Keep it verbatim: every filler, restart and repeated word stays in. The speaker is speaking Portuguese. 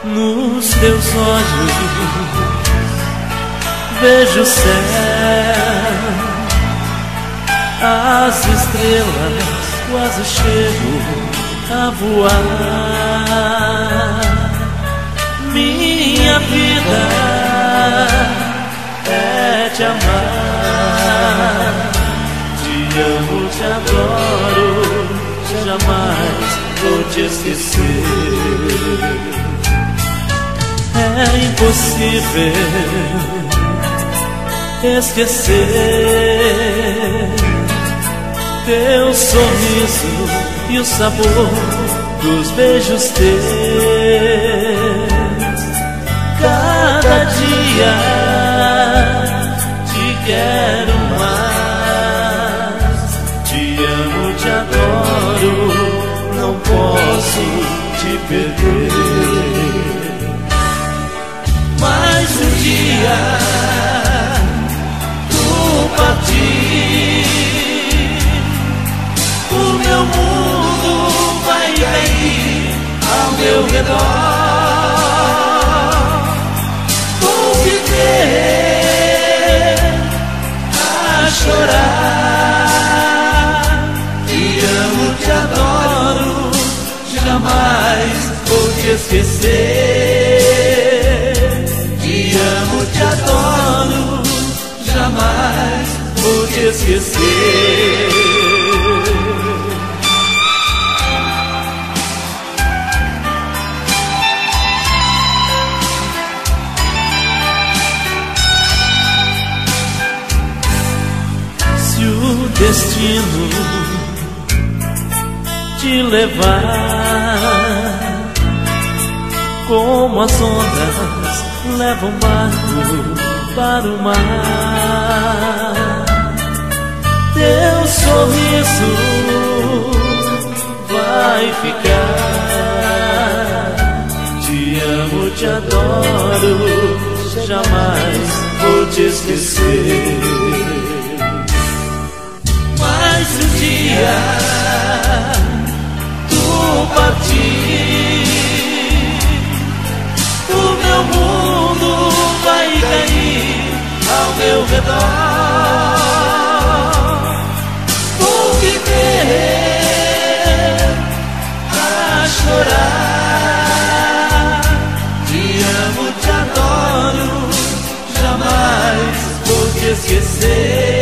Nos teus olhos vejo o céu, as estrelas quase chego a voar. Minha vida é te amar, te amo, te adoro, jamais vou te esquecer. É impossível esquecer teu sorriso e o sabor dos beijos teus. Cada dia te quero mais, te amo, te adoro, não posso te perder. Mas um dia tu partir, o meu mundo vai cair ao meu redor. Vou viver a chorar, te amo, te adoro, jamais vou te esquecer. Te amo, te adoro, jamais vou te esquecer. Se o destino te levar como as ondas levam um barco para o mar, teu sorriso vai ficar. Te amo, te adoro, jamais vou te esquecer. Mas um dia tu partir, o meu mundo vai cair ao meu redor. Vou viver a chorar, te amo, te adoro, jamais vou te esquecer.